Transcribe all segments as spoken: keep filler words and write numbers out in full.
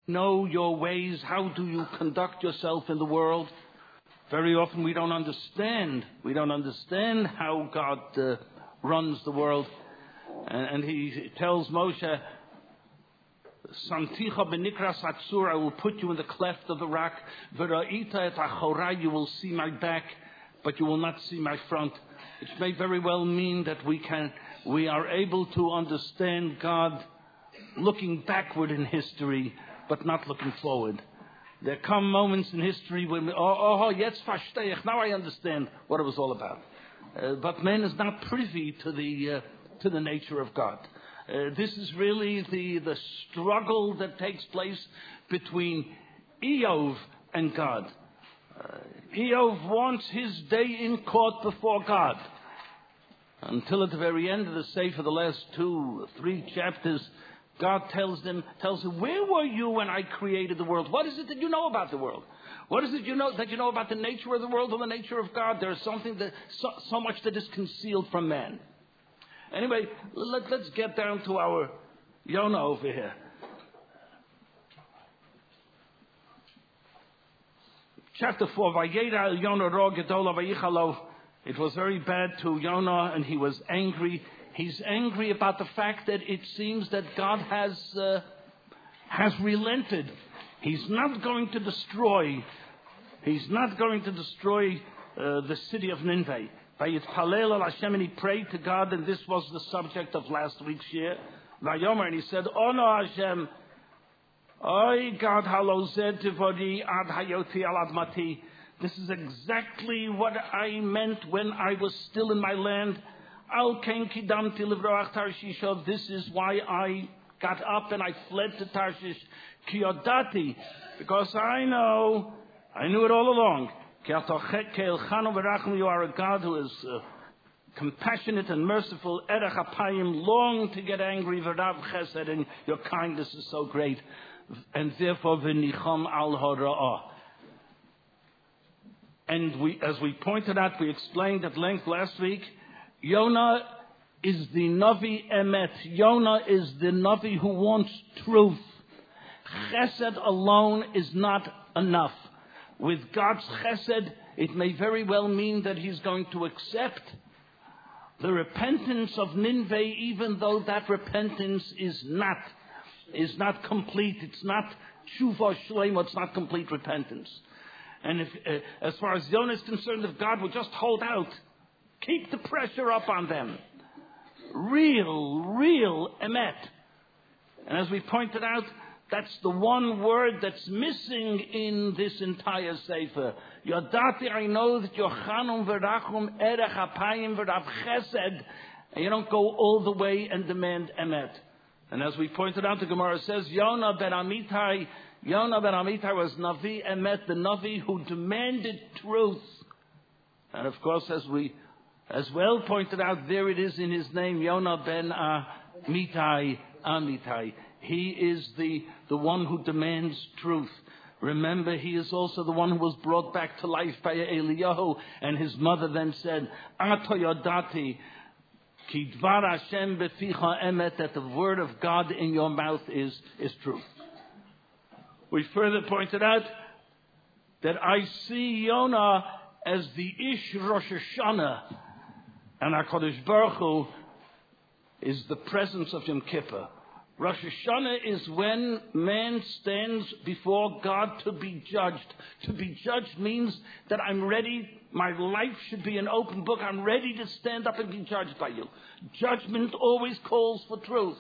know your ways? How do you conduct yourself in the world? Very often we don't understand. We don't understand how God uh, runs the world. And, and he tells Moshe, Samticha benikras hatzur, I will put you in the cleft of the rock. V'ra'ita et achorai, you will see my back, but you will not see my front. Which may very well mean that we can, we are able to understand God looking backward in history, but not looking forward. There come moments in history when, we, oh, oh, jetzt verstehe ich, now I understand what it was all about. Uh, but man is not privy to the uh, to the nature of God. Uh, this is really the, the struggle that takes place between Eov and God. Uh, Eov wants his day in court before God. Until at the very end of the Sefer, the last two, three chapters, God tells them, tells him, where were you when I created the world? What is it that you know about the world? What is it you know that you know about the nature of the world or the nature of God? There is something that so, so much that is concealed from man. Anyway, let, let's get down to our Yonah over here. Chapter four, Vayera Yonah ro gedola vayichalo. It was very bad to Yonah, and he was angry. He's angry about the fact that it seems that God has uh, has relented. He's not going to destroy. He's not going to destroy uh, the city of Nineveh. Vayitpalel al Hashem, and he prayed to God, and this was the subject of last week's year. Vayomer, and he said, "Oh no, Hashem, Oy God, halo zed tivodi ad hayoti al admati." This is exactly what I meant when I was still in my land. Al ken kidamti livroach Tarshish. This is why I got up and I fled to Tarshish. Kiyodati, because I know, I knew it all along. You are a God who is uh, compassionate and merciful. Erech apayim, long to get angry. V'rav chesed, and your kindness is so great. And therefore, v'nicham al hara'ah. And we, as we pointed out, we explained at length last week, Yonah is the Navi Emet. Yonah is the Navi who wants truth. Chesed alone is not enough. With God's chesed, it may very well mean that he's going to accept the repentance of Nineveh, even though that repentance is not, is not complete. It's not tshuva shleima, it's not complete repentance. And if, uh, as far as Yonah is concerned, if God would just hold out, keep the pressure up on them. Real, real emet. And as we pointed out, that's the one word that's missing in this entire sefer. Yodati, I know that your chanum v'rachum erech apayim v'rav chesed, and you don't go all the way and demand emet. And as we pointed out, the Gemara says, Yonah ben Amitai, Yonah ben Amitai was Navi Emet, the Navi who demanded truth. And of course, as we as well pointed out, there it is in his name, Yonah ben Amitai, Amitai. He is the, the one who demands truth. Remember, he is also the one who was brought back to life by Eliyahu, and his mother then said, Ato yodati, ki dvar Hashem beficha emet, that the word of God in your mouth is, is truth. We further pointed out that I see Yonah as the Ish Rosh Hashanah, and HaKadosh Baruch Hu is the presence of Yom Kippur. Rosh Hashanah is when man stands before God to be judged. To be judged means that I'm ready, my life should be an open book, I'm ready to stand up and be judged by you. Judgment always calls for truth.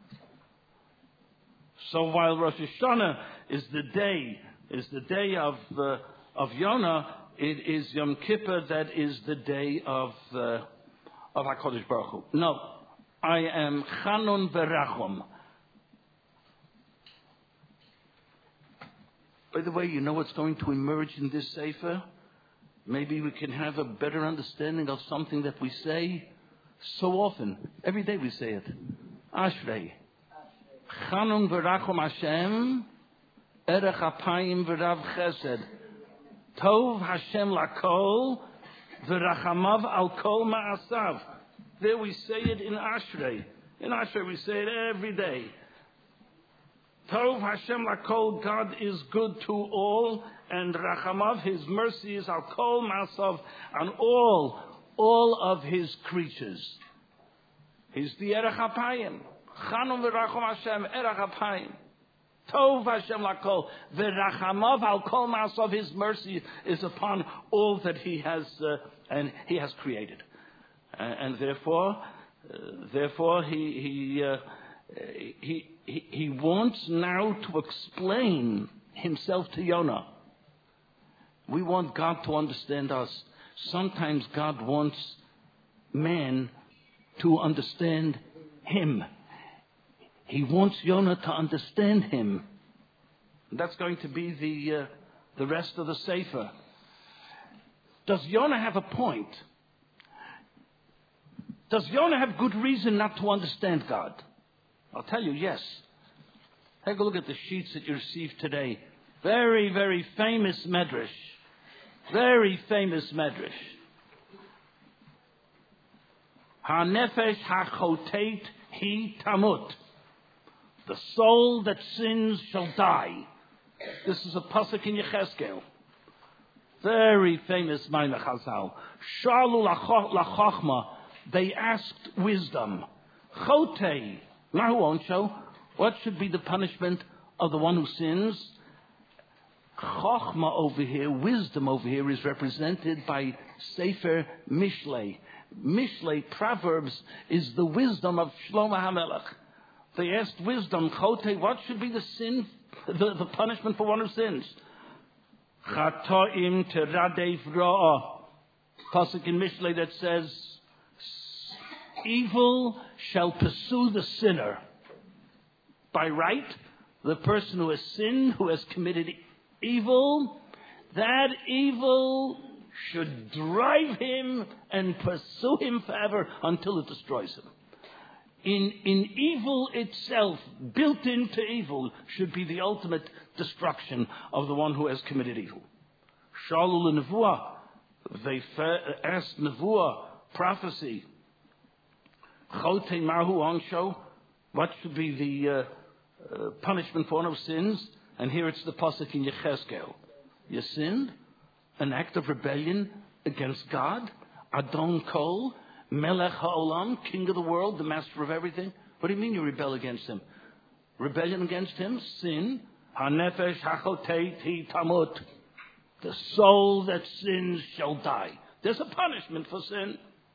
So while Rosh Hashanah is the day, is the day of uh, of Yonah, it is Yom Kippur that is the day of uh, of HaKadosh Baruch Hu. No, I am Chanun Verachum. By the way, you know what's going to emerge in this sefer? Maybe we can have a better understanding of something that we say so often. Every day we say it. Ashrei. Chanun Verachum Hashem, Erech Apayim V'Rav Chesed. Tov Hashem Lakol, V'Rachamav Al Kol Ma'asav. There we say it in Ashrei. In Ashrei we say it every day. Tov Hashem lakol, God is good to all, and Rachamav, His mercy is al kol masav, on all, all of His creatures. He's the Erech HaPayim. Chanun v'racham Hashem, Erech HaPayim. Tov Hashem lakol, v'rachamav al kol masav, His mercy is upon all that He has, uh, and He has created. Uh, and therefore, uh, therefore, He, He, uh, he, he, he wants now to explain Himself to Yonah. We want God to understand us. Sometimes God wants man to understand Him. He wants Yonah to understand Him. That's going to be the uh, the rest of the Sefer. Does Yonah have a point? Does Yonah have good reason not to understand God? I'll tell you, yes. Take a look at the sheets that you received today. Very, very famous medrash. Very famous medrash. Ha-nefesh ha-chotet hi tamut. The soul that sins shall die. This is a pasuk in Yechezkel. Very famous Maimon Chazal. Shalu lachachma. They asked wisdom. Chotei. Now won't show. What should be the punishment of the one who sins? Chachma over here, wisdom over here, is represented by Sefer Mishlei. Mishlei, Proverbs, is the wisdom of Shlomo HaMelech. They asked wisdom, Chotei, what should be the sin, the, the punishment for one who sins? Chatoim teradev ra'ah. Pasuk in Mishlei that says, evil shall pursue the sinner. By right, the person who has sinned, who has committed evil, that evil should drive him and pursue him forever until it destroys him. In, in evil itself, built into evil, should be the ultimate destruction of the one who has committed evil. Shalul Nevuah, they asked Nevuah, prophecy. Chotei Mahu Ansho, what should be the uh, uh, punishment for one who sins? And here it's the pasuk in Yechezkel. You sinned, an act of rebellion against God, Adon Kol, Melech HaOlam, king of the world, the master of everything. What do you mean you rebel against Him? Rebellion against Him, sin. HaNefesh HaChotei Hi Tamut. The soul that sins shall die. There's a punishment for sin.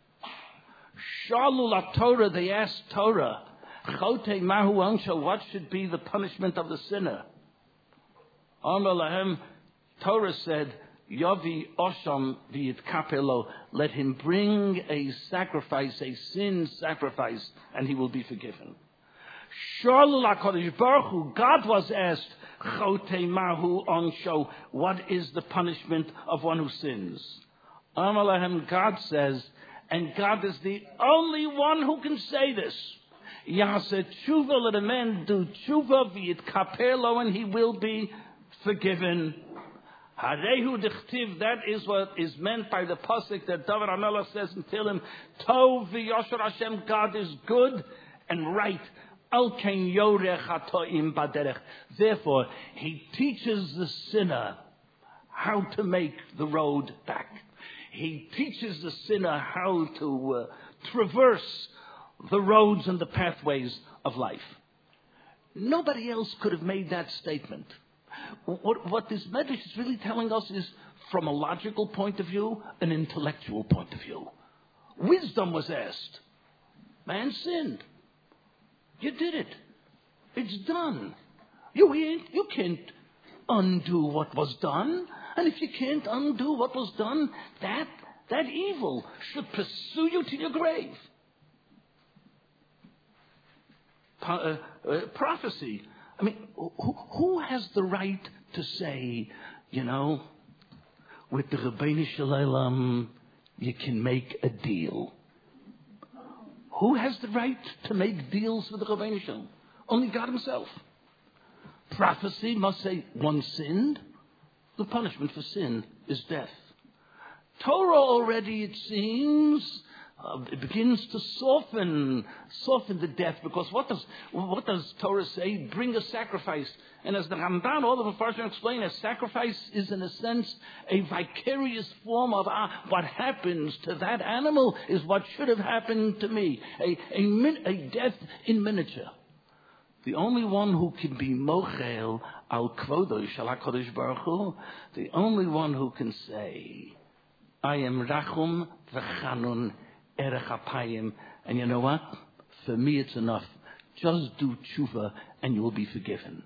Shalul Torah, they asked Torah, Chotei Mahu Ansho, what should be the punishment of the sinner? Amar Lahem, Torah said, Yavi Osham v'yit kapelo, let him bring a sacrifice, a sin sacrifice, and he will be forgiven. Shalul HaKadosh Baruch Hu, God was asked, Chotei Mahu Ansho, what is the punishment of one who sins? Amar Lahem, God says, and God is the only one who can say this. Yaseh tshuva, let a man do tshuva v'yit kapelo, and he will be forgiven. Harehu dichtiv, that is what is meant by the pasuk that David HaMelech says in Tehillim, Tov v'yosher Hashem, God is good and right. Al ken yorech hatoim baderech. Therefore, He teaches the sinner how to make the road back. He teaches the sinner how to uh, traverse the roads and the pathways of life. Nobody else could have made that statement. What, what this medrash is really telling us is, from a logical point of view, an intellectual point of view. Wisdom was asked. Man sinned. You did it. It's done. You, you can't undo what was done. And if you can't undo what was done, that, that evil should pursue you to your grave. Uh, uh, prophecy. I mean, who, who has the right to say, you know, with the Rabbeinu Shalom, you can make a deal? Who has the right to make deals with the Rabbeinu Shalom? Only God Himself. Prophecy must say, one sinned. The punishment for sin is death. Torah already, it seems, Uh, it begins to soften, soften the death, because what does what does Torah say? Bring a sacrifice. And as the Ramban, all the Mepharshim explain, a sacrifice is in a sense a vicarious form of uh, what happens to that animal is what should have happened to me. A, a, min, a death in miniature. The only one who can be mochel al kvodo shel HaKadosh Baruch Hu, the only one who can say, I am rachum v'chanun erech apayim, and you know what? For me it's enough. Just do tshuva and you will be forgiven.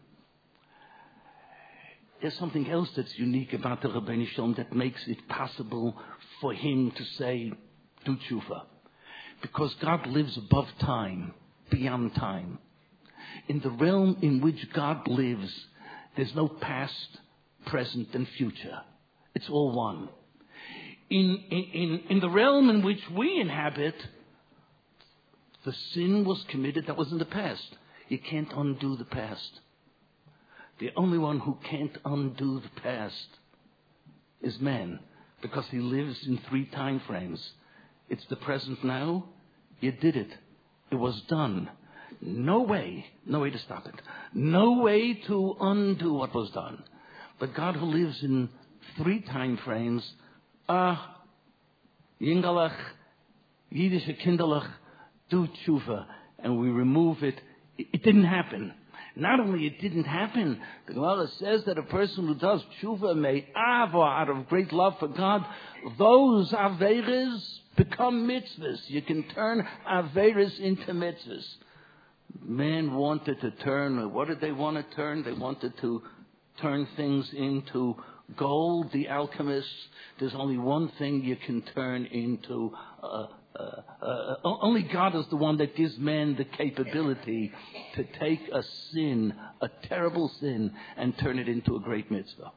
There's something else that's unique about the Rabbeinu Shalom that makes it possible for him to say, do tshuva. Because God lives above time, beyond time. In the realm in which God lives, there's no past, present, and future. It's all one. In, in, in the realm in which we inhabit, the sin was committed that was in the past. You can't undo the past. The only one who can't undo the past is man, because he lives in three time frames. It's the present now. You did it. It was done. No way, no way to stop it. No way to undo what was done. But God, who lives in three time frames, ah, Yingalach, Yiddische Kinderlach, do tshuva, and we remove it. It, it didn't happen. Not only it didn't happen, the Gemara says that a person who does tshuva may ava, out of great love for God, those averes become mitzvahs. You can turn averes into mitzvahs. Man wanted to turn, what did they want to turn? They wanted to turn things into gold. The alchemists, there's only one thing you can turn into. Uh, uh, uh, only God is the one that gives man the capability to take a sin, a terrible sin, and turn it into a great mitzvah.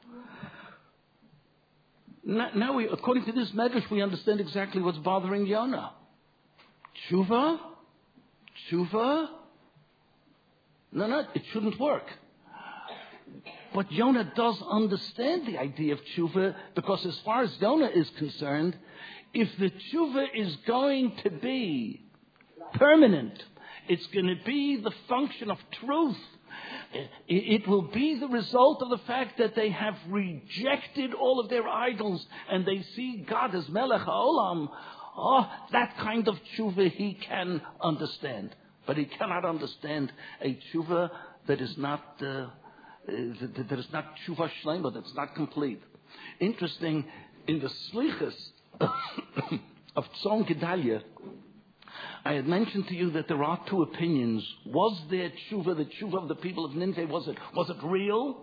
Now, now we, according to this medrash, we understand exactly what's bothering Yonah. Tshuva? Tshuva? No, no, it shouldn't work. But Yonah does understand the idea of tshuva, because as far as Yonah is concerned, if the tshuva is going to be permanent, it's going to be the function of truth. It will be the result of the fact that they have rejected all of their idols and they see God as Melech HaOlam. Oh, that kind of tshuva he can understand. But he cannot understand a tshuva that is not... Uh, that is not tshuva shlema, that's not complete. Interesting, in the slichas of Tzon Gedalia, I had mentioned to you that there are two opinions. Was there tshuva, the tshuva of the people of Nineveh, was it was it real?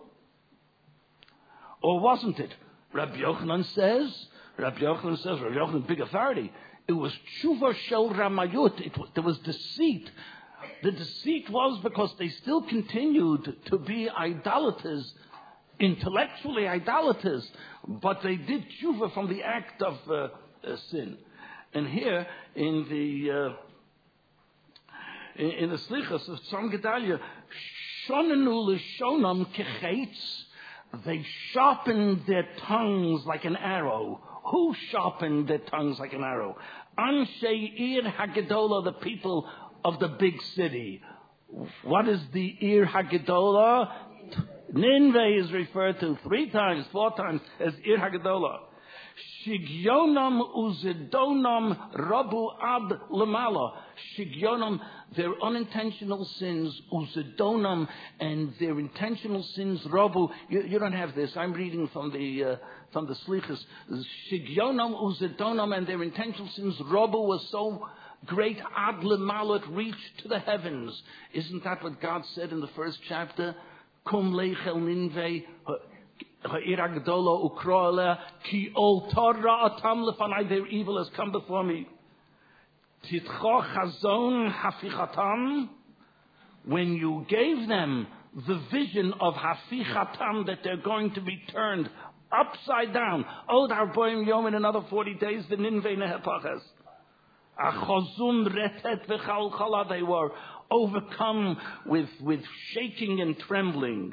Or wasn't it? Rabbi Yochanan says, Rabbi Yochanan says, Rabbi Yochanan, big authority, it was tshuva shel ramayut, it was, there was deceit. The deceit was because they still continued to be idolaters, intellectually idolaters, but they did tshuva from the act of uh, uh, sin. And here in the uh, in, in the slichas of Tzon Gedalia, shonenu l'shonam kechetz, they sharpened their tongues like an arrow. Who sharpened their tongues like an arrow? Anshe Ir Hagedola, the people of the big city. What is the Ir Hagedola? Nineveh is referred to three times, four times as Ir Hagedola. Shigyonam uzidonam rabu ad lamala. Shigyonam, their unintentional sins, uzidonam, and their intentional sins, rabu. You, you don't have this. I'm reading from the uh, from the slichas. Shigyonam uzidonam, and their intentional sins, rabu, was so great, ad lamala, it reached to the heavens. Isn't that what God said in the first chapter? Kum leichel Nineveh. Their evil has come before me. When you gave them the vision of hafichatam, that they're going to be turned upside down. Oh, Darboim Yom, in another forty days, the Ninveh Nehepachas. They were overcome with, with shaking and trembling.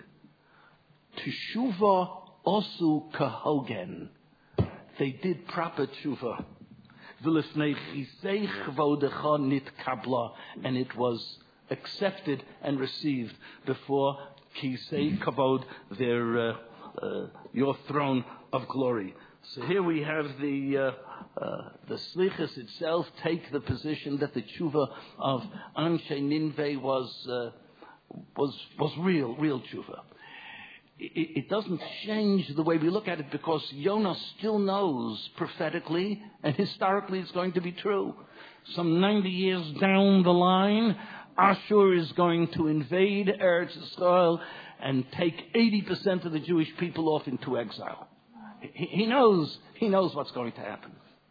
Teshuva osu kahogen. They did proper tshuva. and it was accepted and received before Kisei Kavod, their uh, uh, your throne of glory. So here we have the uh, uh, the Slichus itself take the position that the tshuva of Anshe Ninveh was uh, was was real, real tshuva. It, it doesn't change the way we look at it because Yonah still knows prophetically and historically it's going to be true. Some ninety years down the line, Ashur is going to invade Eretz Yisrael and take eighty percent of the Jewish people off into exile. He, he knows, he knows what's going to happen.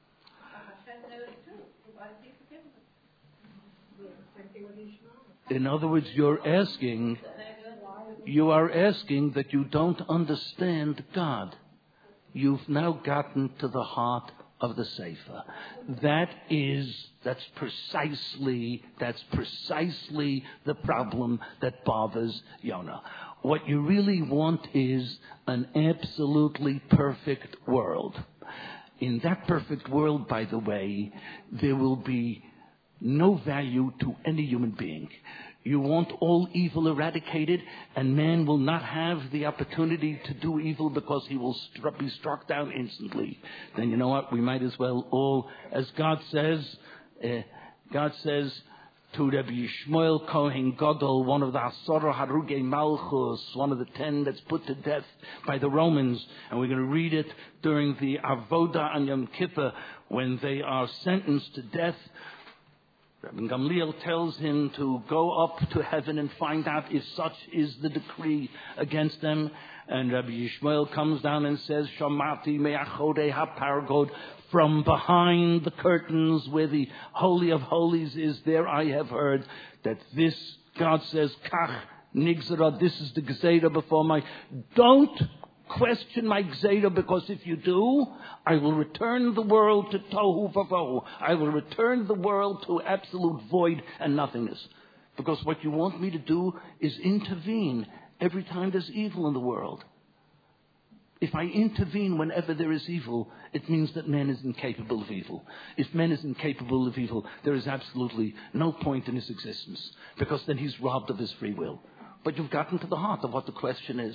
In other words, you're asking, you are asking that you don't understand God. You've now gotten to the heart of the Sefer. That is, that's precisely, that's precisely the problem that bothers Yonah. What you really want is an absolutely perfect world. In that perfect world, by the way, there will be no value to any human being. You want all evil eradicated, and man will not have the opportunity to do evil because he will stru- be struck down instantly. Then you know what? We might as well all, as God says, uh, God says to Rabbi Yishmael Kohen Gadol, one of the Asara Harugei Malchus, one of the ten that's put to death by the Romans, and we're going to read it during the Avodah on Yom Kippur when they are sentenced to death. Rabbi Gamliel tells him to go up to heaven and find out if such is the decree against them. And Rabbi Yishmael comes down and says, Shamati me'achode ha'pargod, from behind the curtains where the Holy of Holies is, there I have heard that this, God says, Kach nigzera, this is the Gzeira before my, don't question my Gzeira, because if you do, I will return the world to tohu vavohu. I will return the world to absolute void and nothingness. Because what you want me to do is intervene every time there's evil in the world. If I intervene whenever there is evil, it means that man is incapable of evil. If man is incapable of evil, there is absolutely no point in his existence, because then he's robbed of his free will. But you've gotten to the heart of what the question is.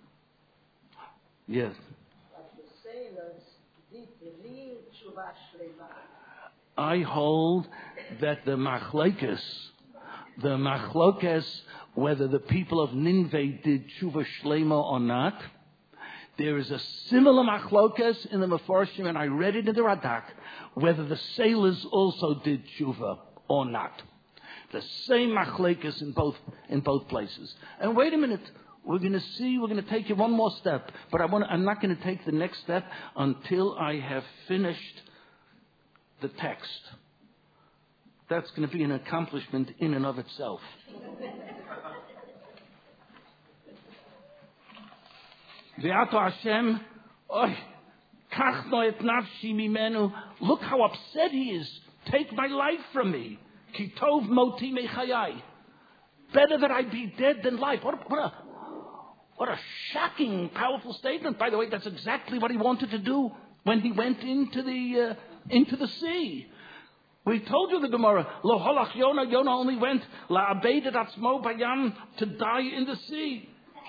Yes. I hold that the machlokes, the machlokes, whether the people of Nineveh did tshuva shlema or not, there is a similar machlokes in the Mefarshim, and I read it in the Radak, whether the sailors also did tshuva or not. The same machlokes in both in both places. And wait a minute. We're going to see, we're going to take you one more step. But I want to, I'm not going to take the next step until I have finished the text. That's going to be an accomplishment in and of itself. Ve'ato Hashem, oy, kach no et nafshi mimenu. Look how upset he is. Take my life from me. Ki tov moti mechayai. Better that I be dead than life. What, what a... What a shocking, powerful statement. By the way, that's exactly what he wanted to do when he went into the uh, into the sea. We told you the Gemara, Lo holach Yonah, Yonah only went la abedet atzmo bayam, to die in the sea.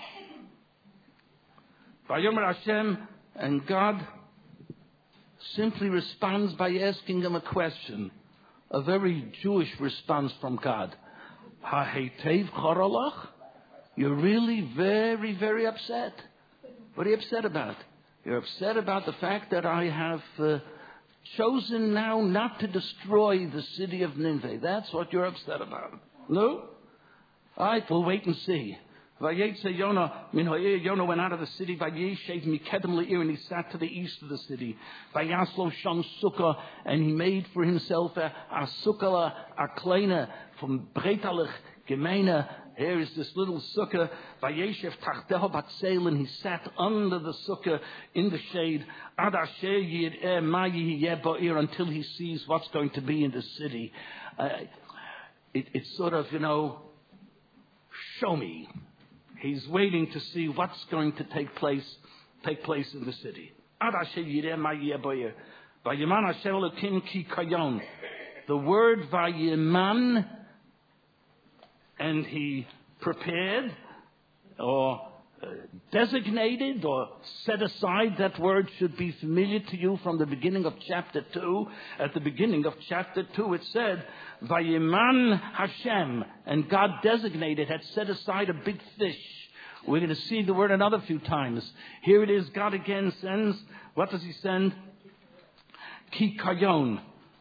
Vayomer Hashem, and God simply responds by asking him a question, a very Jewish response from God. Ha-heitev charalach? You're really very, very upset. What are you upset about? You're upset about the fact that I have uh, chosen now not to destroy the city of Nineveh. That's what you're upset about. No? All right, we'll wait and see. Vayetze Yonah, Yonah went out of the city, Vayeshev mikedem le'ir, and he sat to the east of the city. Vayaslo sham sukkah, and he made for himself a, a sukkah, a kleine, from Breitalich, Gemeine. Here is this little sukkah, Vayeshev tachteho batzeil, and he sat under the sukkah in the shade, Ad asher yir'eh ma yihiyeh ba'ir, until he sees what's going to be in the city. Uh, it, it's sort of, you know, show me. He's waiting to see what's going to take place, take place in the city. Ad asher yir'eh ma yihiyeh ba'ir. Vayeman Hashem Elokim ki kayon. The word Vayeman, and he prepared, or uh, designated, or set aside. That word should be familiar to you from the beginning of chapter two. At the beginning of chapter two it said, Vayeman Hashem, and God designated, had set aside a big fish. We're going to see the word another few times. Here it is, God again sends, what does he send? Ki kayon.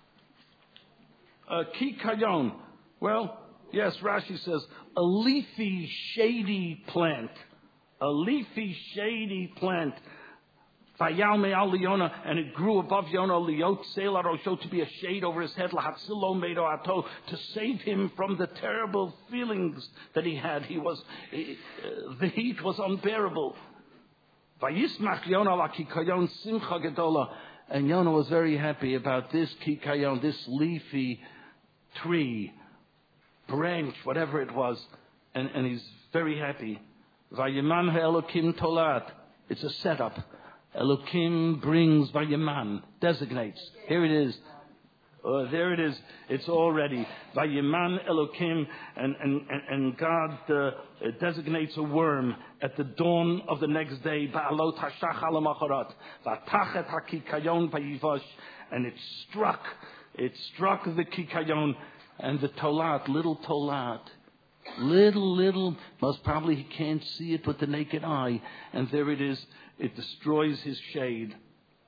Uh, ki kayon. Well, yes, Rashi says, a leafy, shady plant. A leafy, shady plant. Vayal me'al Yonah, and it grew above Yonah, liot seil arosho, to be a shade over his head, lahatzilo meido ato, to save him from the terrible feelings that he had. He was, uh, the heat was unbearable. Vayismach Yonah la kikayon simcha gedola, and Yonah was very happy about this kikayon, this leafy tree, branch, whatever it was, and, and he's very happy. Vayeman ha'elokim tolat. It's a setup. Elokim brings Vayeman, designates. Here it is. Uh, there it is. It's all ready. Vayeman Elokim, and, and, and God uh, designates a worm at the dawn of the next day. Ba'alot hashach alamacharat. Vatachet hakikayon vayivash. And it struck. It struck the kikayon and the tolat, little tolat. Little, little, most probably he can't see it with the naked eye. And there it is. It destroys his shade.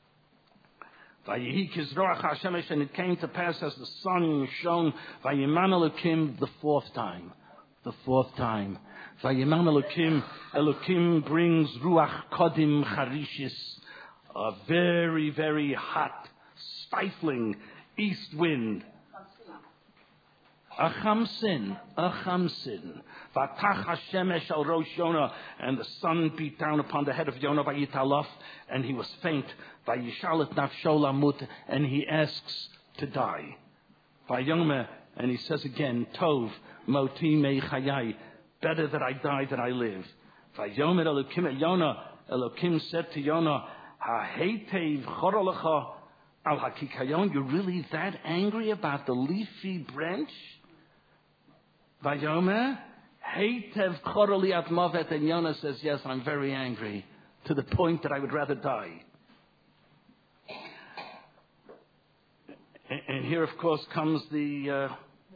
And it came to pass as the sun shone, Vayeman Elokim, the fourth time. The fourth time. Vayeman Elokim, Elokim brings Ruach Kodim Charishis, a very, very hot, stifling east wind. Achamsin, Achamsin. Vatach Hashemesh al Rosh Yonah, and the sun beat down upon the head of Yonah, Vayitalaf, and he was faint. Vayishalet nafsho lamut, and he asks to die. Vayomeh, and he says again, Tov moti mei chayai, better that I die than I live. Vayomer Elokim el Yonah, Elokim said to Yonah, Hahetev choralecha al hakikayon. You're really that angry about the leafy branch? Vayomer, Heitev chorali at mavet, and Yonah says, yes, I'm very angry, to the point that I would rather die. And, and here, of course, comes the uh,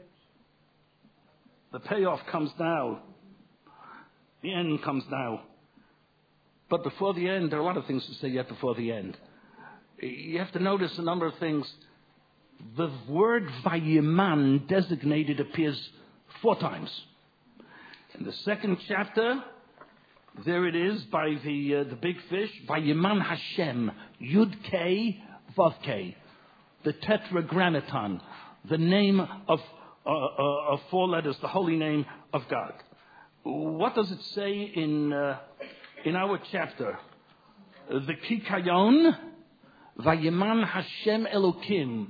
the payoff comes now. The end comes now. But before the end, there are a lot of things to say yet before the end. You have to notice a number of things. The word Vayeman, designated, appears four times. In the second chapter, there it is by the uh, the big fish, Vayeman Hashem, Yud Kei Vav Kei, the Tetragrammaton, the name of uh, uh, of four letters, the holy name of God. What does it say in uh, in our chapter? Uh, the Kikayon, Vayeman Hashem Elokim.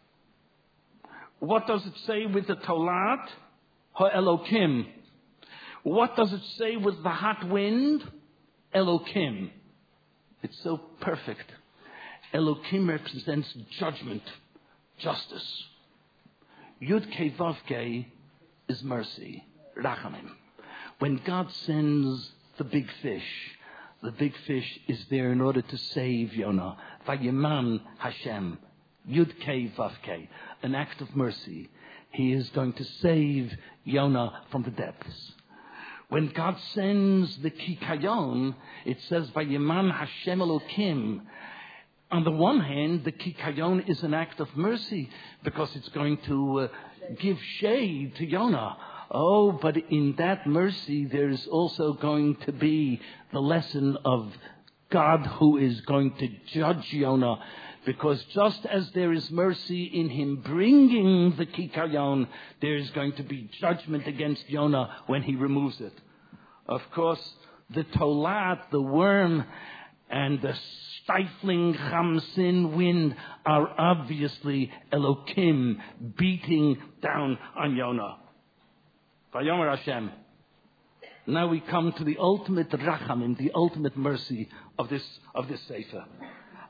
What does it say with the Tolat? Ha-Elokim. What does it say with the hot wind? Elokim. It's so perfect. Elokim represents judgment, justice. Yud Kei Vav Kei is mercy, Rachamim. When God sends the big fish, the big fish is there in order to save Yonah. Vayeman Hashem, Yud Kei Vav Kei, an act of mercy. He is going to save Yonah from the depths. When God sends the Kikayon, it says, Vayeman Hashem Elokim. On the one hand, the Kikayon is an act of mercy because it's going to uh, give shade to Yonah. Oh, but in that mercy, there is also going to be the lesson of God who is going to judge Yonah. Because just as there is mercy in him bringing the Kikayon, there is going to be judgment against Yonah when he removes it. Of course, the Tolat, the worm, and the stifling Chamsin wind are obviously Elokim beating down on Yonah. Vayomer Hashem. Now we come to the ultimate rachamim, the ultimate mercy of this of this sefer.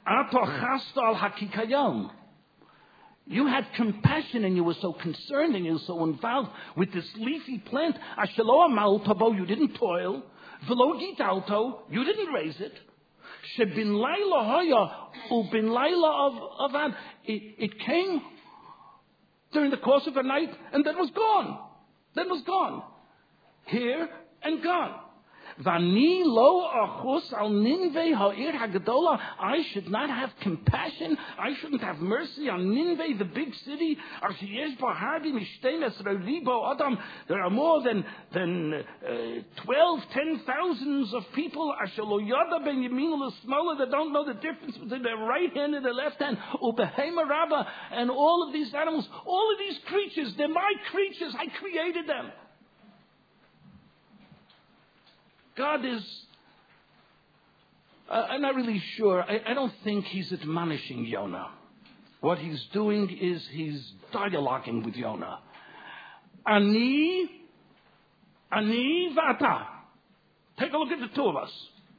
Ato chasta al hakikayom. You had compassion and you were so concerned and you were so involved with this leafy plant. Ashelo amaltabo, you didn't toil. Velo gitalto, you didn't raise it. Shebin laila hoya, ubin laila of avad. It came during the course of a night and then was gone. Then was gone. Here and gone. Vani lo achus al Ninveh ha'ir hagadola. I should not have compassion. I shouldn't have mercy on Ninveh, the big city. There are more than than uh, twelve, ten thousands of people that don't know the difference between their right hand and their left hand. Ubehema Rabba, and all of these animals, all of these creatures, they're my creatures. I created them. God is, uh, I'm not really sure. I, I don't think he's admonishing Yonah. What he's doing is he's dialoguing with Yonah. Ani, Ani vata. Take a look at the two of us.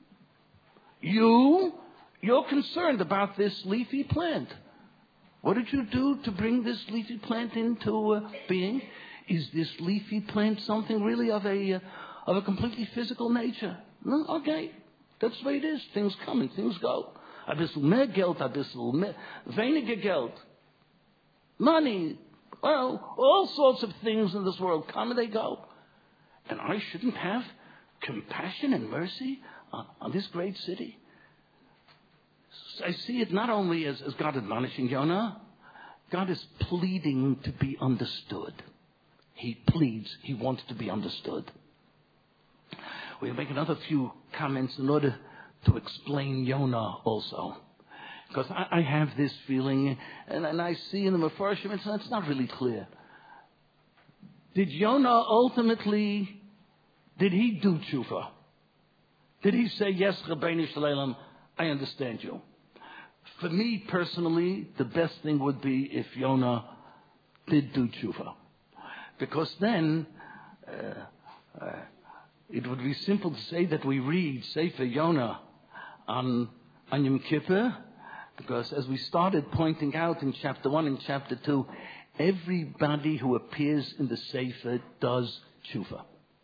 You, you're concerned about this leafy plant. What did you do to bring this leafy plant into uh, being? Is this leafy plant something really of a... Uh, of a completely physical nature? No, okay. That's the way it is. Things come and things go. A bissel mehr Geld, a bissel mehr, weniger Geld. Money. Well, all sorts of things in this world come and they go. And I shouldn't have compassion and mercy on, on this great city. I see it not only as, as God admonishing Yonah. God is pleading to be understood. He pleads. He wants to be understood. We'll make another few comments in order to explain Yonah also. Because I, I have this feeling, and, and I see in the Mefarshim, it's, it's not really clear. Did Yonah ultimately, did he do tshuva? Did he say, yes, Rabbeinu Shalom, I understand you? For me personally, the best thing would be if Yonah did do tshuva. Because then... Uh, uh, It would be simple to say that we read Sefer Yonah on, on Yom Kippur, because as we started pointing out in chapter one and chapter two, everybody who appears in the Sefer does tshuva.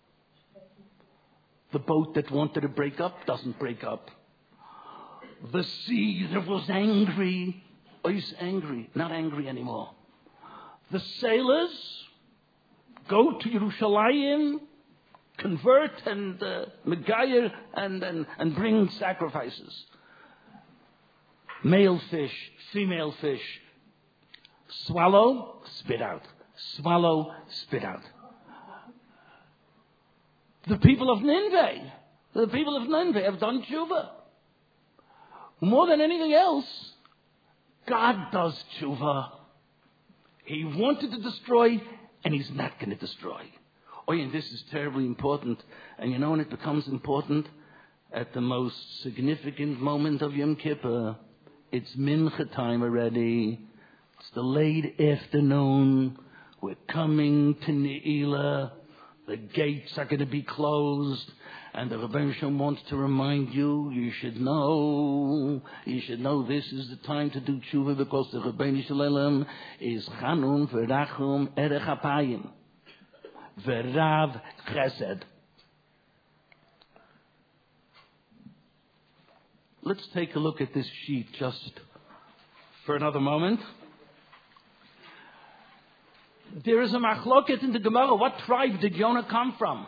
The boat that wanted to break up doesn't break up. The sea that was angry is angry, not angry anymore. The sailors go to Yerushalayim, convert and uh, megayer and, and, and bring sacrifices. Male fish, female fish. Swallow, spit out. Swallow, spit out. The people of Nineveh, the people of Nineveh have done tshuva. More than anything else, God does tshuva. He wanted to destroy, and he's not going to destroy. Oh, and this is terribly important. And you know when it becomes important? At the most significant moment of Yom Kippur. It's mincha time already. It's the late afternoon. We're coming to Ne'ilah. The gates are going to be closed. And the Rebbeinu Shalom wants to remind you, you should know, you should know this is the time to do tshuva, because the Rebbeinu Shalom is Chanun v'rachum erech hapayim. V'rav chesed. Let's take a look at this sheet just for another moment. There is a machloket in the Gemara. What tribe did Yonah come from?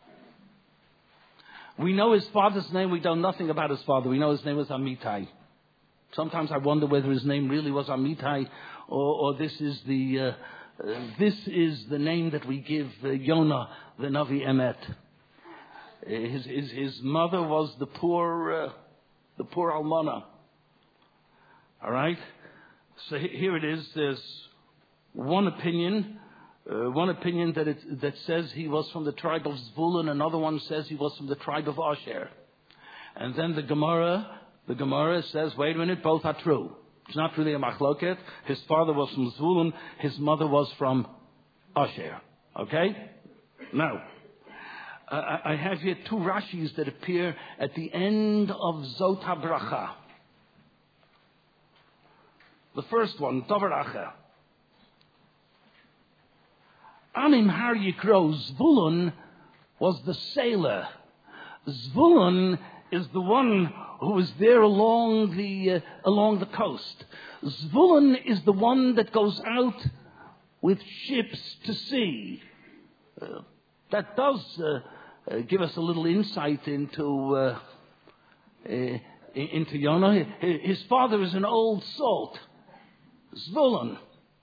We know his father's name. We know nothing about his father. We know his name was Amittai. Sometimes I wonder whether his name really was Amittai, or, or this is the uh, uh, this is the name that we give uh, Yonah, the Navi Emet. His his his mother was the poor uh, the poor Almana. All right. So here it is. There's one opinion. Uh, one opinion that it, that says he was from the tribe of Zvulun. Another one says he was from the tribe of Asher. And then the Gemara, the Gemara says, wait a minute, both are true. It's not really a machloket. His father was from Zvulun. His mother was from Asher. Okay? Now, uh, I have here two Rashis that appear at the end of Zot HaBracha. The first one, Davar Acher. Amim Har Yikro, Zvulun was the sailor. Zvulun is the one who is there along the uh, along the coast. Zvulun is the one that goes out with ships to sea. Uh, that does uh, uh, give us a little insight into uh, uh, into Yonah. His father is an old salt, Zvulun.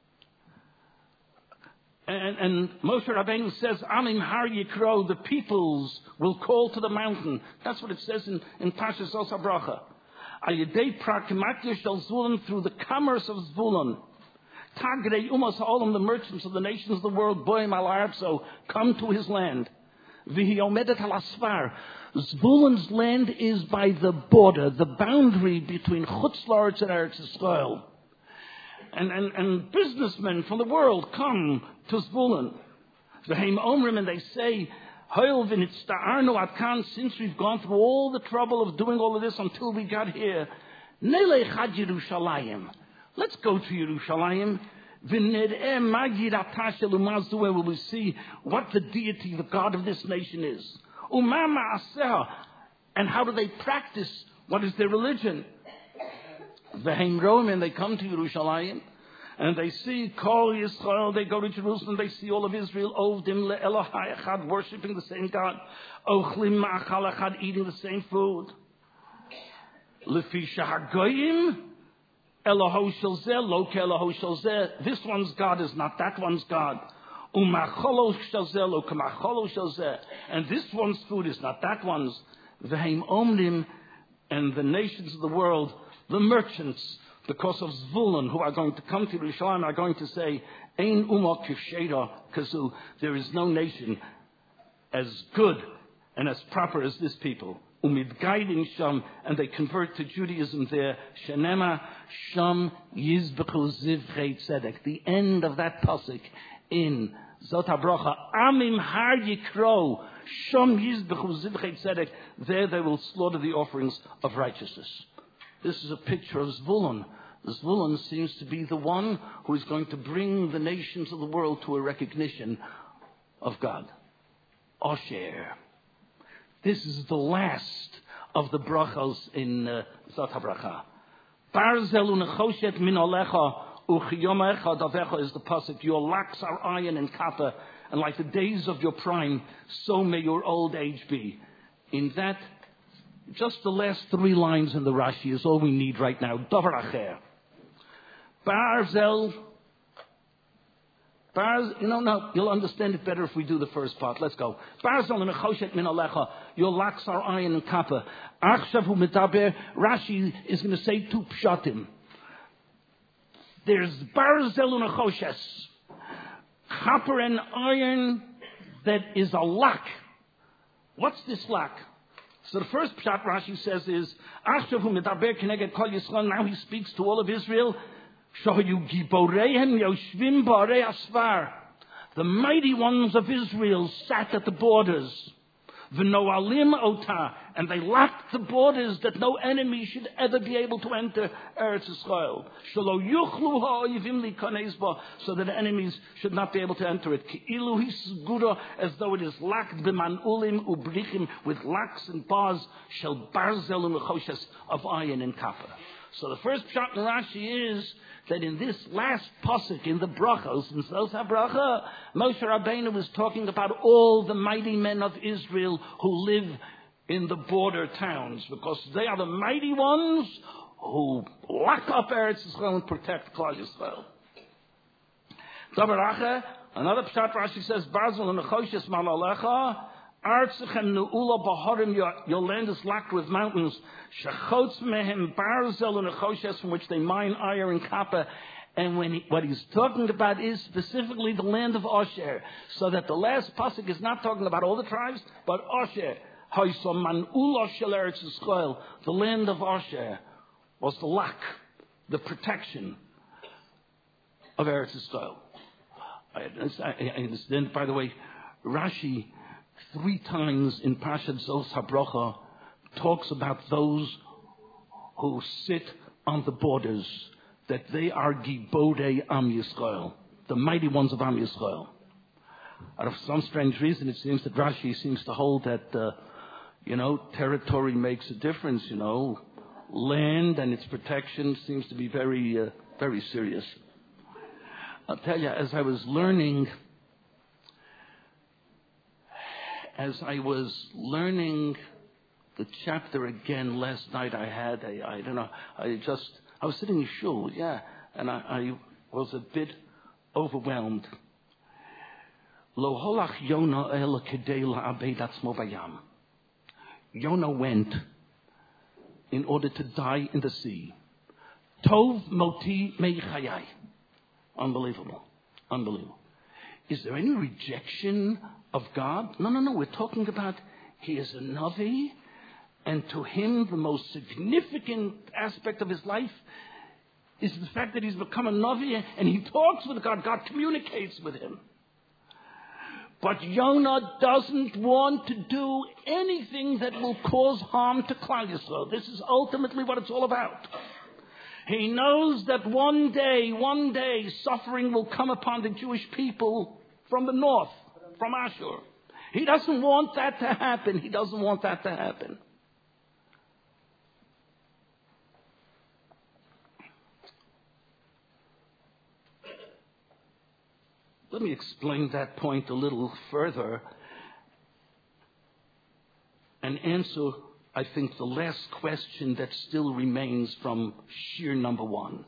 And, and Moshe Rabbeinu says, Amim Har Yikro, the peoples will call to the mountain. That's what it says in, in Parshas Zos HaBracha. Ayedei Prakimatya Shel Zvulun, through the commerce of Zvulun. Tagrei Umas Ha'olam, the merchants of the nations of the world, Boim Al Arzo, come to his land. Vihi Omedet Al Asfar. Zvulun's land is by the border, the boundary between Chutz La'aretz and Eretz Yisrael. And, and, and businessmen from the world come to Zvulun. V'heim omrim, and they say, Hoil v'nitzta'arnu atkan, since we've gone through all the trouble of doing all of this until we got here, Nelech ad Yerushalayim. Let's go to Yerushalayim. V'ned'eh magid atah shel umaz, where we will see what the deity, the God of this nation is. Uma ma'aseh, and how do they practice? What is their religion? V'heim roim, and they come to Yerushalayim, and they see Kol Yisrael. They go to Jerusalem. They see all of Israel ovdim le'Elohai echad, worshiping the same God. Ochlim ma'achal echad, eating the same food. Lefi shahagoyim Eloho shel zeh lo ke'Eloho shel zeh. This one's God is not that one's God. Umacholo shel zeh lo k'macholo shel zeh. And this one's food is not that one's. V'heim omnim, and the nations of the world, the merchants, because of Zvulun, who are going to come to Yerushalayim, are going to say, Ein umah kisheda kazu. There is no nation as good and as proper as this people. Umid guiding Sham, and they convert to Judaism there. Shenema Sham Yizbechu Zivrei Tzedek. The end of that pasuk in Zot HaBracha. Amim Har Yikro Sham Yizbechu Zivrei Tzedek. There they will slaughter the offerings of righteousness. This is a picture of Zvulun. Zvulun seems to be the one who is going to bring the nations of the world to a recognition of God. Osher. This is the last of the brachos in uh, Zot HaBracha. Barzel unechoshet min olecha uchiyom echad avecha is the pasuk. Your locks are iron and copper, and like the days of your prime, so may your old age be. In that, just the last three lines in the Rashi is all we need right now. Davar acher. Barzel. Barz, you know, no, you'll understand it better if we do the first part. Let's go. Barzel and Echoshet min alecha. Your locks are iron and copper. Achshav hu metaber. Rashi is going to say two pshatim. There's Barzel and Echoshes. Copper and iron that is a lock. What's this lock? So the first pshat Rashi says is, Achshav hu metaber keneged kol Yisrael. Now he speaks to all of Israel. The mighty ones of Israel sat at the borders. V'noalim ota, and they locked the borders that no enemy should ever be able to enter Eretz Yisrael. Shelo yuchlu ha'oyivim likanez ba, so that enemies should not be able to enter it. Ki'ilu hisgura, as though it is locked b'manulim ubrichim, with locks and bars, shel barzel u'mechoshes, of iron and copper. So the first pshat in Rashi is that in this last pasuk in the brachos, in Zos HaBracha, Moshe Rabbeinu was talking about all the mighty men of Israel who live in the border towns, because they are the mighty ones who lock up Eretz Yisrael and protect Klal Yisrael. Davar acher, another pshat Rashi says, Barzel and Nechoshes malalecha, Artzechem ne'ula baharim, your land is locked with mountains. Shechotz mehem barzel and Nechoshes, from which they mine iron and copper. And when he, what he's talking about is specifically the land of Osher. So that the last pasuk is not talking about all the tribes, but Osher. The land of Osher was the lock, the protection of Eretz Yisrael. I understand, by the way, Rashi, three times in Parshat Zos HaBracha, talks about those who sit on the borders. that they are Gibodei Am Yisrael, the mighty ones of Am Yisrael. Out of some strange reason, it seems that Rashi seems to hold that, uh, you know, territory makes a difference, you know. Land and its protection seems to be very, uh, very serious. I'll tell you, as I was learning, as I was learning the chapter again last night, I had a, I don't know, I just, I was sitting in shul, yeah, and I, I was a bit overwhelmed. Lo holach Yonah el kedei la'abed atzmo bayam. Yonah went in order to die in the sea. Tov moti mei chayai. Unbelievable. Unbelievable. Is there any rejection of God? No, no, no. We're talking about he is a Navi, and to him the most significant aspect of his life is the fact that he's become a Navi and he talks with God. God communicates with him. But Yonah doesn't want to do anything that will cause harm to Klal Yisrael. This is ultimately what it's all about. He knows that one day, one day, suffering will come upon the Jewish people from the north, from Ashur. He doesn't want that to happen. He doesn't want that to happen. Let me explain that point a little further and answer, I think, the last question that still remains from sheer number one.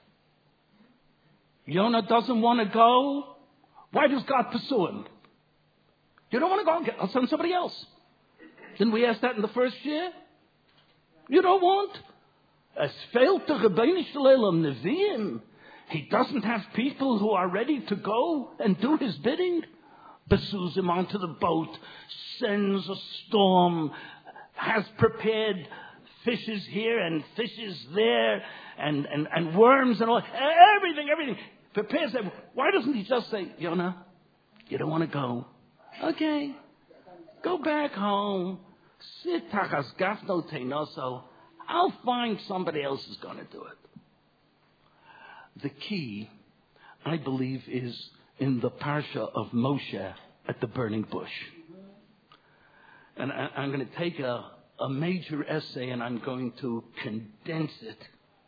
Yonah doesn't want to go. Why does God pursue him? You don't want to go? I'll send somebody else. Didn't we ask that in the first year? You don't want? Es fehlt der Rebbeinu Shalom Nevi'im. He doesn't have people who are ready to go and do his bidding. Pursues him onto the boat, sends a storm, has prepared fishes here and fishes there, and, and, and worms and all, everything, everything. Prepares them. Why doesn't he just say, Yonah, you don't want to go? Okay, go back home. Sit tachas gafno teinoso. I'll find somebody else who's going to do it. The key, I believe, is in the parsha of Moshe at the burning bush. And I, I'm going to take a, a major essay and I'm going to condense it.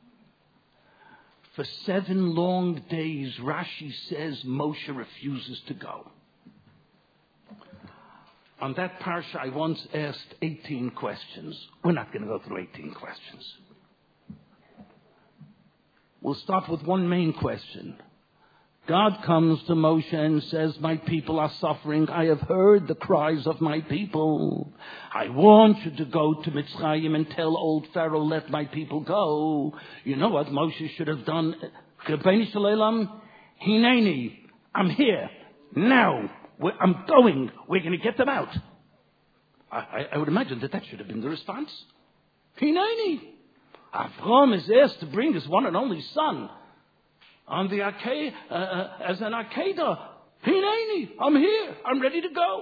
For seven long days, Rashi says Moshe refuses to go. On that parsha, I once asked eighteen questions. We're not going to go through eighteen questions. We'll start with one main question. God comes to Moshe and says, my people are suffering. I have heard the cries of my people. I want you to go to Mitzrayim and tell old Pharaoh, let my people go. You know what Moshe should have done? Rebbeinu Shalom, Hineni, I'm here. Now, I'm going. We're going to get them out. I, I, I would imagine that that should have been the response. Hineni. Avram is asked to bring his one and only son on the Akeda, uh, uh, as an Akeda. Hineni, I'm here. I'm ready to go.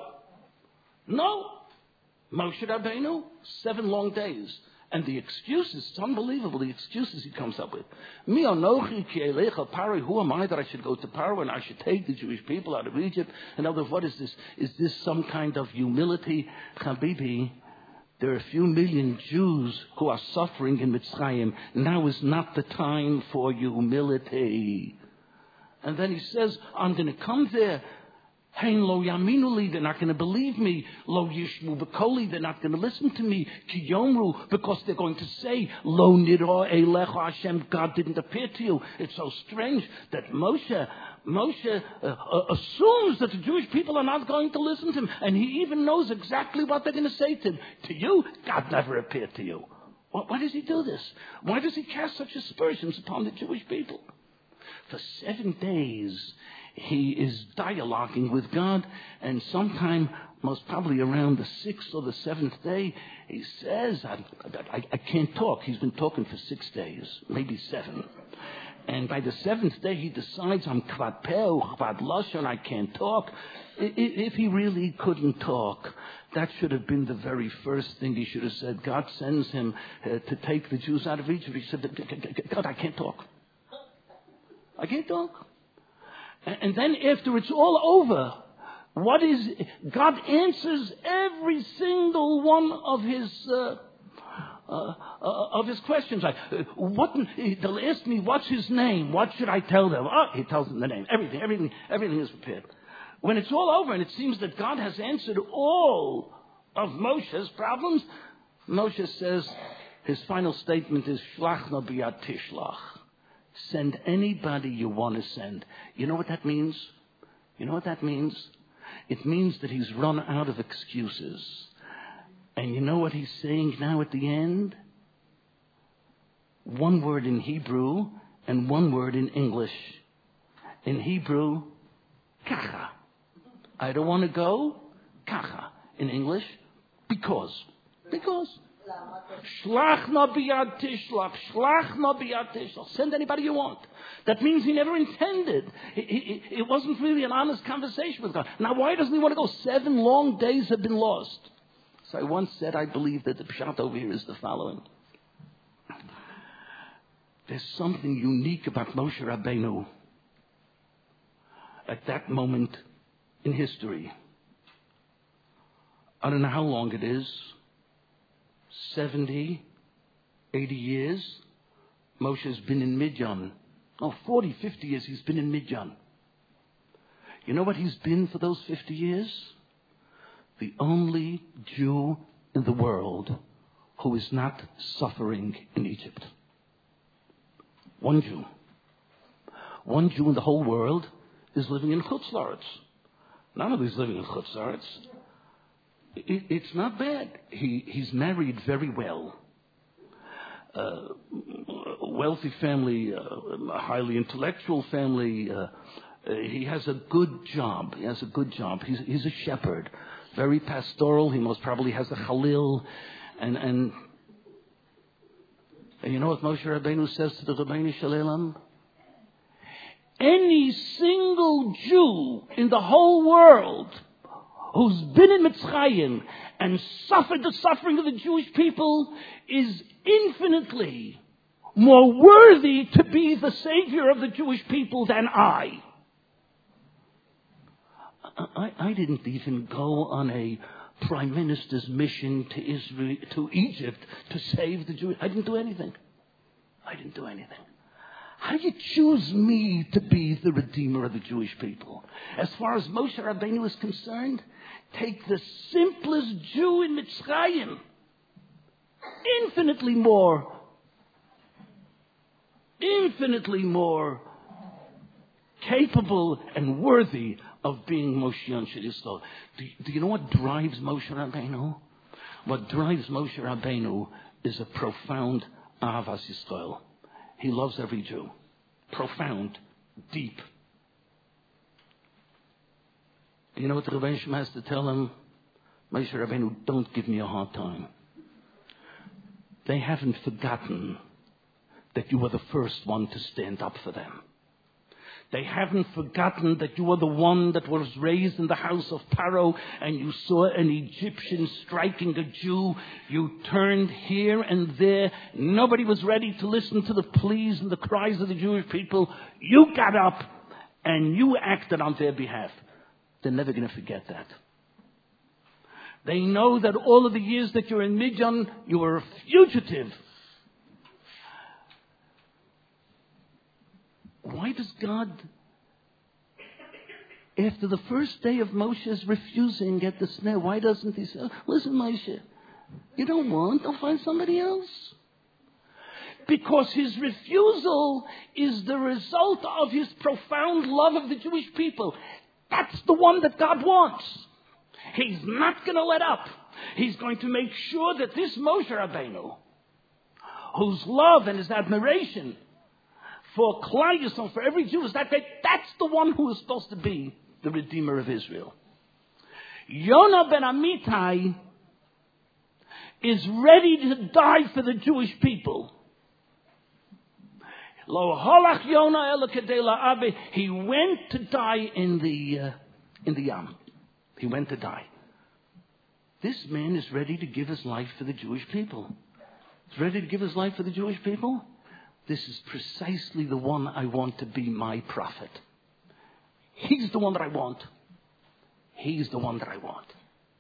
No. Moshe Rabbeinu, seven long days. And the excuses, it's unbelievable, the excuses he comes up with. Mi anochi ki elecha Paro, who am I that I should go to Paro and I should take the Jewish people out of Egypt? In other words, what is this? Is this some kind of humility? Habibi, there are a few million Jews who are suffering in Mitzrayim. Now is not the time for humility. And then he says, I'm going to come there. Hein lo yaminuli, they're not going to believe me. Lo yishmu b'koli, they're not going to listen to me. Ki yomru, because they're going to say, Lo niro elecha Hashem, God didn't appear to you. It's so strange that Moshe, Moshe uh, uh, assumes that the Jewish people are not going to listen to him. And he even knows exactly what they're going to say to him. To you, God never appeared to you. Why, why does he do this? Why does he cast such aspersions upon the Jewish people? For seven days, he is dialoguing with God, and sometime, most probably around the sixth or the seventh day, he says, I, I, I can't talk. He's been talking for six days, maybe seven. And by the seventh day, he decides, I'm kvad peu, kvad lashon, I can't talk. If he really couldn't talk, that should have been the very first thing he should have said. God sends him uh, to take the Jews out of Egypt. He said, God, I can't talk. I can't talk. And then after it's all over, what is, God answers every single one of his, uh, uh, uh, of his questions. Like, what, they'll ask me, what's his name? What should I tell them? Oh, he tells them the name. Everything, everything, everything is prepared. When it's all over and it seems that God has answered all of Moshe's problems, Moshe says, his final statement is, Shlach no biyad tishlach. Send anybody you want to send. You know what that means? You know what that means? It means that he's run out of excuses. And you know what he's saying now at the end? One word in Hebrew and one word in English. In Hebrew, kacha. I don't want to go, kacha. In English, because. Because. Shlach na biyad tishlach. Shlach na biyad tishlach. Send anybody you want. That means he never intended. It, it, it wasn't really an honest conversation with God. Now, why doesn't he want to go? Seven long days have been lost. So I once said I believe that the pshat over here is the following. There's something unique about Moshe Rabbeinu at that moment in history. I don't know how long it is. seventy, eighty years. Moshe's been in Midian. Oh, forty, fifty years he's been in Midian. You know what he's been for those fifty years? The only Jew in the world who is not suffering in Egypt. One Jew. One Jew in the whole world is living in Chutz La'aretz. None of these living in Chutz La'aretz. It, it's not bad. He, he's married very well. Uh, a wealthy family, uh, a highly intellectual family. Uh, uh, he has a good job. He has a good job. He's, he's a shepherd. Very pastoral. He most probably has a Chalil. And, and, and you know what Moshe Rabbeinu says to the Rabbeinu Shalom? Any single Jew in the whole world who's been in Mitzrayim and suffered the suffering of the Jewish people is infinitely more worthy to be the savior of the Jewish people than I. I, I didn't even go on a prime minister's mission to Israel, to Egypt, to save the Jews. I didn't do anything. I didn't do anything. How do you choose me to be the redeemer of the Jewish people? As far as Moshe Rabbeinu is concerned, take the simplest Jew in Mitzrayim, infinitely more, infinitely more capable and worthy of being Moshe Anshe Yisrael. Do, do you know what drives Moshe Rabbeinu? What drives Moshe Rabbeinu is a profound Ahavas Yisrael. He loves every Jew. Profound, deep. You know what the Rebbeinu Shem has to tell him? Moshe Rabbeinu, don't give me a hard time. They haven't forgotten that you were the first one to stand up for them. They haven't forgotten that you were the one that was raised in the house of Paro and you saw an Egyptian striking a Jew. You turned here and there. Nobody was ready to listen to the pleas and the cries of the Jewish people. You got up and you acted on their behalf. They're never going to forget that. They know that all of the years that you're in Midian, you were a fugitive. Why does God, after the first day of Moshe's refusing at the snare, why doesn't he say, listen, Moshe, you don't want, I'll find somebody else? Because his refusal is the result of his profound love of the Jewish people. That's the one that God wants. He's not going to let up. He's going to make sure that this Moshe Rabbeinu, whose love and his admiration for Klal Yisrael, for every Jew, is that they, that's the one who is supposed to be the Redeemer of Israel. Yonah ben Amittai is ready to die for the Jewish people. Lo holach Yonah ela kedei la'abe. He went to die in the uh, in the Yam. He went to die. This man is ready to give his life for the Jewish people. He's ready to give his life for the Jewish people. this is precisely the one I want to be my prophet. He's the one that I want. He's the one that I want.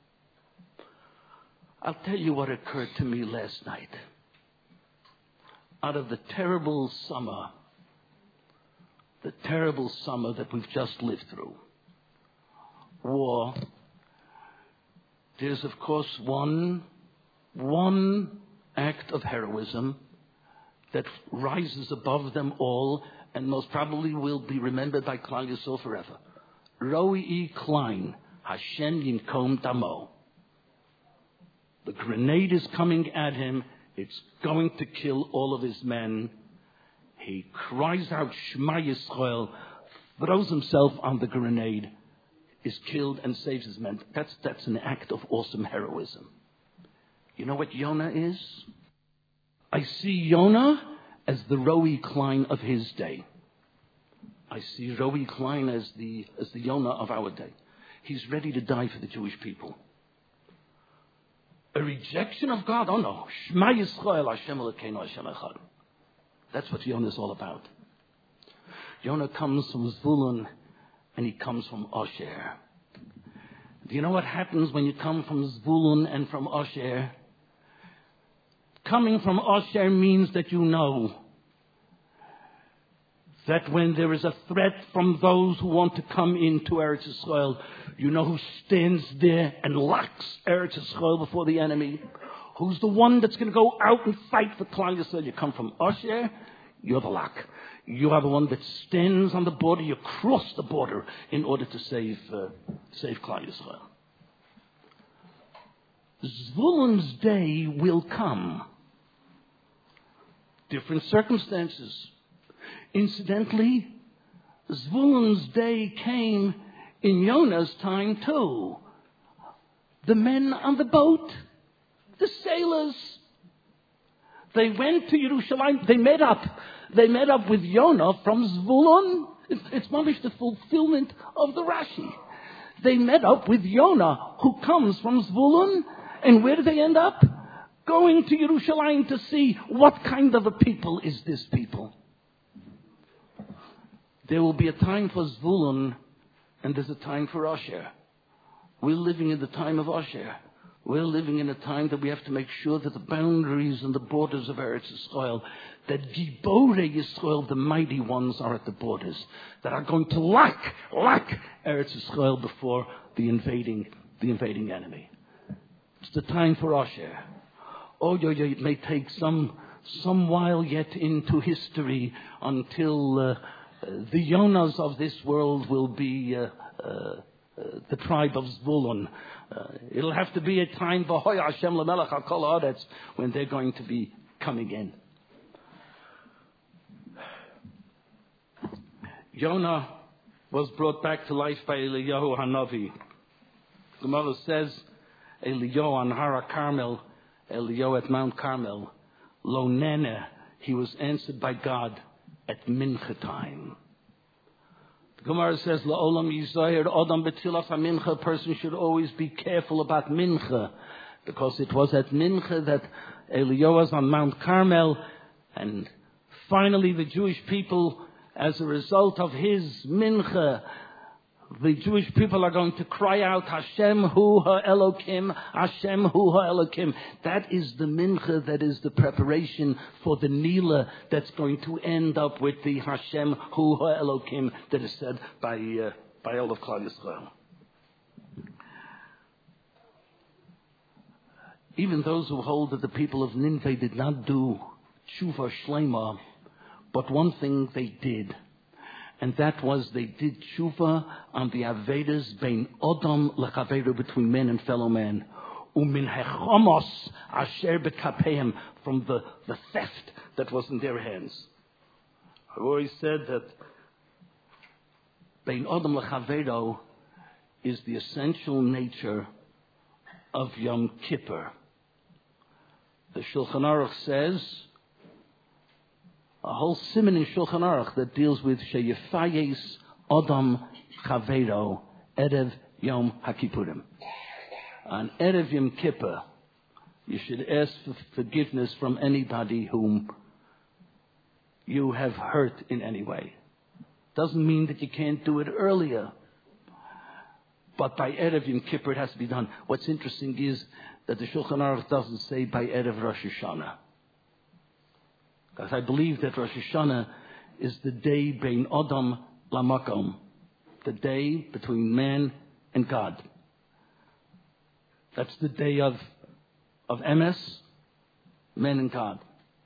I'll tell you what occurred to me last night. Out of the terrible summer, the terrible summer that we've just lived through, war, there's of course one, one act of heroism that rises above them all and most probably will be remembered by Klal Yisrael forever. Ro'i Klein, Hashem Yinkom Damo. The grenade is coming at him. It's going to kill all of his men. He cries out, Shema Yisrael, throws himself on the grenade, is killed and saves his men. That's, that's an act of awesome heroism. You know what Yonah is? I see Yonah as the Ro'i Klein of his day. I see Ro'i Klein as the, as the Yonah of our day. He's ready to die for the Jewish people. A rejection of God? Oh no. Shema Yisrael, Hashem Elokeinu, Hashem Echad. That's what Yonah is all about. Yonah comes from Zvulun and he comes from Osher. Do you know what happens when you come from Zvulun and from Osher? Coming from Osher means that you know that when there is a threat from those who want to come into Eretz Yisrael, you know who stands there and locks Eretz Yisrael before the enemy. Who's the one that's going to go out and fight for Klal Yisrael? You come from Osher, you're the lock. You are the one that stands on the border. You cross the border in order to save uh, save Klal Yisrael. Zvulun's day will come. Different circumstances. Incidentally, Zvulun's day came in Yonah's time too. The men on the boat, the sailors, they went to Yerushalayim. They met up. They met up with Yonah from Zvulun. It's, it's mamish the fulfillment of the Rashi. They met up with Yonah, who comes from Zvulun. And where do they end up? Going to Yerushalayim to see what kind of a people is this people. There will be a time for Zvulun and there's a time for Osher. We're living in the time of Osher. We're living in a time that we have to make sure that the boundaries and the borders of Eretz Yisrael, that Giborei Yisrael, the mighty ones, are at the borders, that are going to lock, lock Eretz Yisrael before the invading, the invading enemy. It's the time for Osher. Oh, yeah, yeah, it may take some, some while yet into history until uh, the Yonahs of this world will be uh, uh, uh, the tribe of Zvulun. Uh, it'll have to be a time V'hoya Hashem L'melech HaKol Haaretz when they're going to be coming in. Yonah was brought back to life by Eliyahu Hanavi. The Gemara says, Eliyahu on Hara Carmel, Eliyahu at Mount Carmel, Lo Nene, he was answered by God at Mincha time. The Gemara says, La'olam Yizayir Odam B'tzilas HaMincha, a person should always be careful about Mincha, because it was at Mincha that Eliyahu was on Mount Carmel, and finally the Jewish people, as a result of his Mincha, the Jewish people are going to cry out, Hashem hu ha'elokim, Hashem hu ha'elokim. That is the mincha, that is the preparation for the Nila that's going to end up with the Hashem hu ha'elokim that is said by, uh, by all of Klal Yisrael. Even those who hold that the people of Nineveh did not do tshuva shlema, but one thing they did, and that was they did tshuva on the avedas bein odam lechaveru, between men and fellow men, umin hechamos asher bekapeim, from the, the theft that was in their hands. I've always said that bein odam lechaveru is the essential nature of Yom Kippur. The Shulchan Aruch says, a whole siman in Shulchan Aruch that deals with Sheyefayes Adam Chaveiro Erev Yom HaKippurim. On Erev Yom Kippur, you should ask for forgiveness from anybody whom you have hurt in any way. Doesn't mean that you can't do it earlier. But by Erev Yom Kippur it has to be done. What's interesting is that the Shulchan Aruch doesn't say by Erev Rosh Hashanah. Because I believe that Rosh Hashanah is the day Bein Adam Lamakom. The day between man and God. That's the day of, of M S, man and God.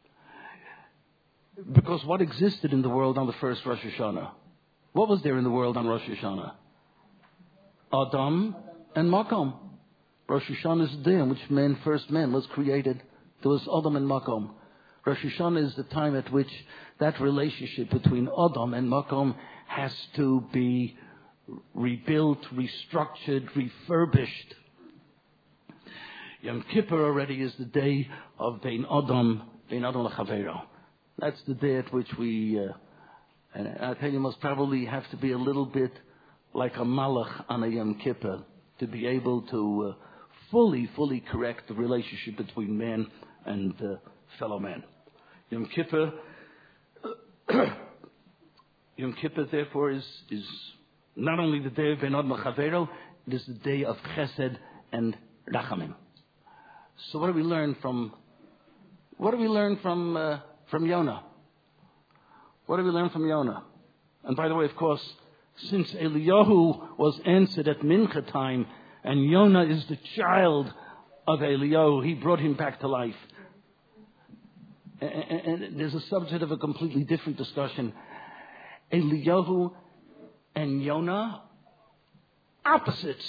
Because what existed in the world on the first Rosh Hashanah? What was there in the world on Rosh Hashanah? Adam and Makom. Rosh Hashanah is the day on which man, first man was created. There was Adam and Makom. Rosh Hashanah is the time at which that relationship between Adam and Makom has to be rebuilt, restructured, refurbished. Yom Kippur already is the day of Bein Adam, Bein Adam L'Chaveiro. That's the day at which we, uh, and I tell you, must probably have to be a little bit like a malach on a Yom Kippur to be able to uh, fully, fully correct the relationship between man and uh, fellow man. Yom Kippur, Yom Kippur, therefore, is is not only the day of Bein Adam L'Chaveiro, it is the day of Chesed and Rachamim. So, what do we learn from? What do we learn from uh, from Yonah? What do we learn from Yonah? And by the way, of course, since Eliyahu was answered at Mincha time, and Yonah is the child of Eliyahu, he brought him back to life. And, and there's a subject of a completely different discussion. Eliyahu and Yonah, opposites.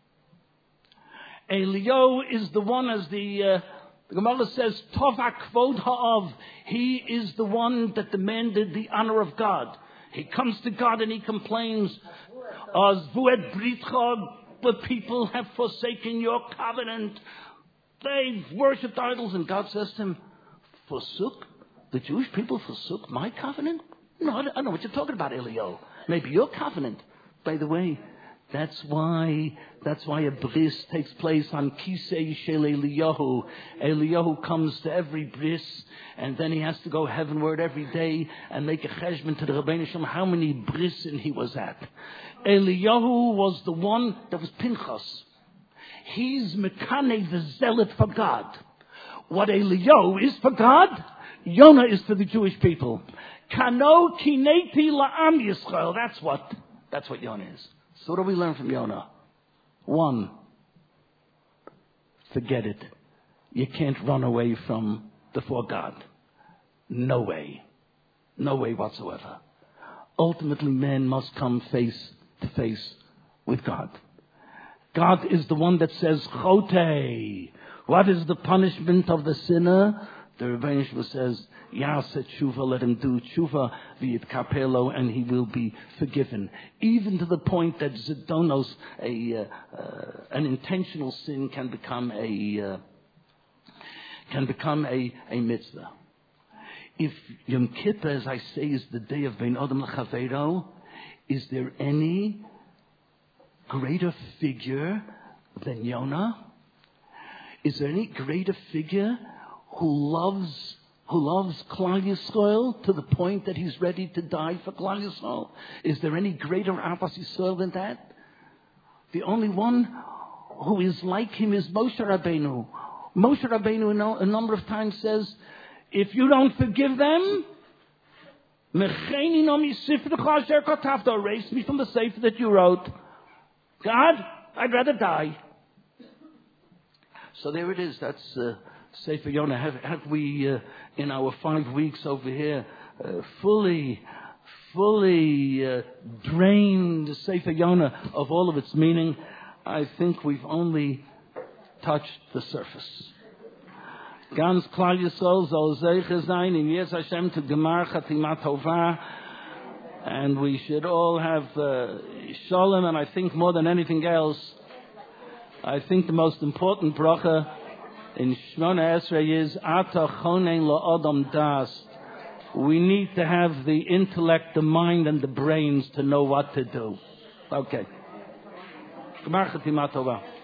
Eliyahu is the one, as the, uh, the Gemara says, Tovak Kvod Ha'av. He is the one that demanded the honor of God. He comes to God and he complains, Azvuet Britcha, the people have forsaken your covenant. They've worshipped idols. And God says to him, Forsuk? The Jewish people forsook my covenant? No, I don't know what you're talking about, Eliyahu. Maybe your covenant. By the way, that's why that's why a bris takes place on Kisei Shel Eliyahu. Eliyahu comes to every bris, and then he has to go heavenward every day and make a cheshbon to the Rebbeinu Shalom how many brisin he was at. Eliyahu was the one that was Pinchas. He's Mekane, the zealot for God. What Eliyahu is for God, Yonah is for the Jewish people. Kano kineti la'am Yisrael. That's what, that's what Yonah is. So what do we learn from Yonah? One, forget it. You can't run away from before God. No way. No way whatsoever. Ultimately, man must come face to face with God. God is the one that says, Chote. What is the punishment of the sinner? The Rebbeinu Shalom says, Yaseh tshuva, let him do tshuva, v'yit kapelo, and he will be forgiven. Even to the point that zidonos, a uh, uh, an intentional sin, can become a uh, can become a, a mitzvah. If Yom Kippur, as I say, is the day of Bein Adam L'Chaveiro, is there any greater figure than Yonah? Is there any greater figure who loves who loves Klal Yisrael to the point that he's ready to die for Klal Yisrael? Is there any greater Ahavas Yisrael than that? The only one who is like him is Moshe Rabbeinu. Moshe Rabbeinu a number of times says, if you don't forgive them, erase me from the sefer that you wrote. God, I'd rather die. So there it is. That's uh, Sefer Yonah. Have, have we, uh, in our five weeks over here, uh, fully, fully uh, drained Sefer Yonah of all of its meaning? I think we've only touched the surface. Ganz Klal Yisrael soll zeicher sein in Yes Hashem to Gemar Chatima Tova, and we should all have uh, Shalom. And I think more than anything else, I think the most important bracha in Shmona Esrei is Ata Chonein La'adam Das. We need to have the intellect, the mind, and the brains to know what to do. Okay. Gemar Chatima Tova.